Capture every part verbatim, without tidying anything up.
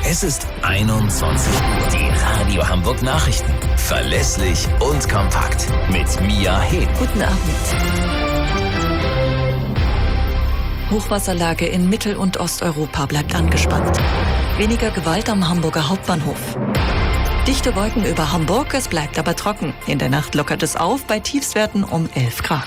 Es ist einundzwanzig Uhr. Die Radio Hamburg Nachrichten. Verlässlich und kompakt. Mit Mia Hehn. Guten Abend. Hochwasserlage in Mittel- und Osteuropa bleibt angespannt. Weniger Gewalt am Hamburger Hauptbahnhof. Dichte Wolken über Hamburg, es bleibt aber trocken. In der Nacht lockert es auf bei Tiefstwerten um elf Grad.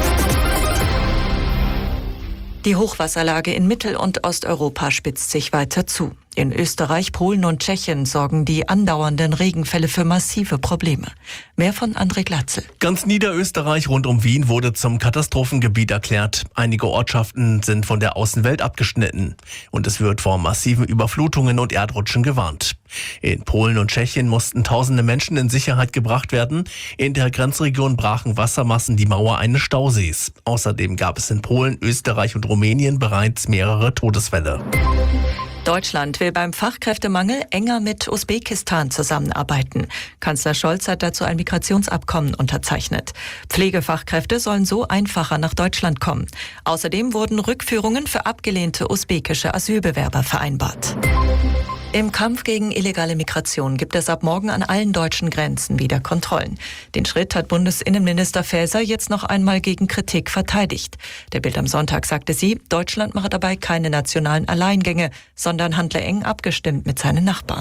Die Hochwasserlage in Mittel- und Osteuropa spitzt sich weiter zu. In Österreich, Polen und Tschechien sorgen die andauernden Regenfälle für massive Probleme. Mehr von André Glatzel. Ganz Niederösterreich rund um Wien wurde zum Katastrophengebiet erklärt. Einige Ortschaften sind von der Außenwelt abgeschnitten. Und es wird vor massiven Überflutungen und Erdrutschen gewarnt. In Polen und Tschechien mussten tausende Menschen in Sicherheit gebracht werden. In der Grenzregion brachen Wassermassen die Mauer eines Stausees. Außerdem gab es in Polen, Österreich und Rumänien bereits mehrere Todesfälle. Deutschland will beim Fachkräftemangel enger mit Usbekistan zusammenarbeiten. Kanzler Scholz hat dazu ein Migrationsabkommen unterzeichnet. Pflegefachkräfte sollen so einfacher nach Deutschland kommen. Außerdem wurden Rückführungen für abgelehnte usbekische Asylbewerber vereinbart. Im Kampf gegen illegale Migration gibt es ab morgen an allen deutschen Grenzen wieder Kontrollen. Den Schritt hat Bundesinnenminister Faeser jetzt noch einmal gegen Kritik verteidigt. Der Bild am Sonntag sagte sie, Deutschland mache dabei keine nationalen Alleingänge, sondern handle eng abgestimmt mit seinen Nachbarn.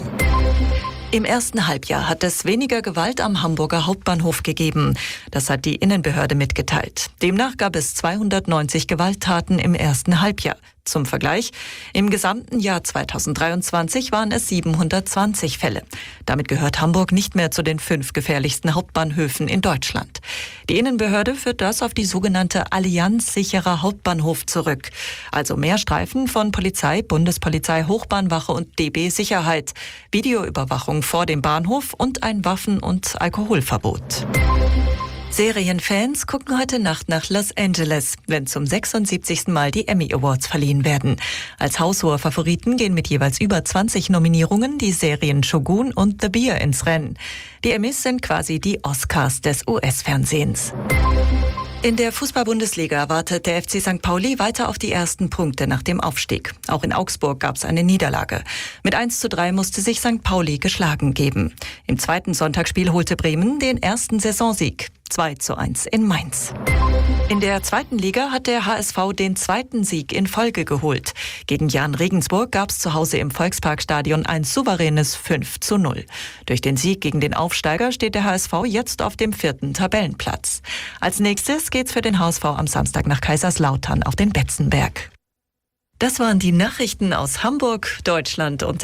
Im ersten Halbjahr hat es weniger Gewalt am Hamburger Hauptbahnhof gegeben. Das hat die Innenbehörde mitgeteilt. Demnach gab es zweihundertneunzig Gewalttaten im ersten Halbjahr. Zum Vergleich, im gesamten Jahr zweitausenddreiundzwanzig waren es siebenhundertzwanzig Fälle. Damit gehört Hamburg nicht mehr zu den fünf gefährlichsten Hauptbahnhöfen in Deutschland. Die Innenbehörde führt das auf die sogenannte Allianz sicherer Hauptbahnhof zurück. Also mehr Streifen von Polizei, Bundespolizei, Hochbahnwache und D B Sicherheit, Videoüberwachung vor dem Bahnhof und ein Waffen- und Alkoholverbot. Serienfans gucken heute Nacht nach Los Angeles, wenn zum sechsundsiebzigsten Mal die Emmy Awards verliehen werden. Als haushohe Favoriten gehen mit jeweils über zwanzig Nominierungen die Serien Shogun und The Bear ins Rennen. Die Emmys sind quasi die Oscars des U S-Fernsehens. In der Fußball-Bundesliga wartet der F C Sankt Pauli weiter auf die ersten Punkte nach dem Aufstieg. Auch in Augsburg gab es eine Niederlage. Mit eins zu drei musste sich Sankt Pauli geschlagen geben. Im zweiten Sonntagsspiel holte Bremen den ersten Saisonsieg. zwei zu eins in Mainz. In der zweiten Liga hat der H S V den zweiten Sieg in Folge geholt. Gegen Jahn Regensburg gab es zu Hause im Volksparkstadion ein souveränes fünf zu null. Durch den Sieg gegen den Aufsteiger steht der H S V jetzt auf dem vierten Tabellenplatz. Als nächstes geht's für den H S V am Samstag nach Kaiserslautern auf den Betzenberg. Das waren die Nachrichten aus Hamburg, Deutschland und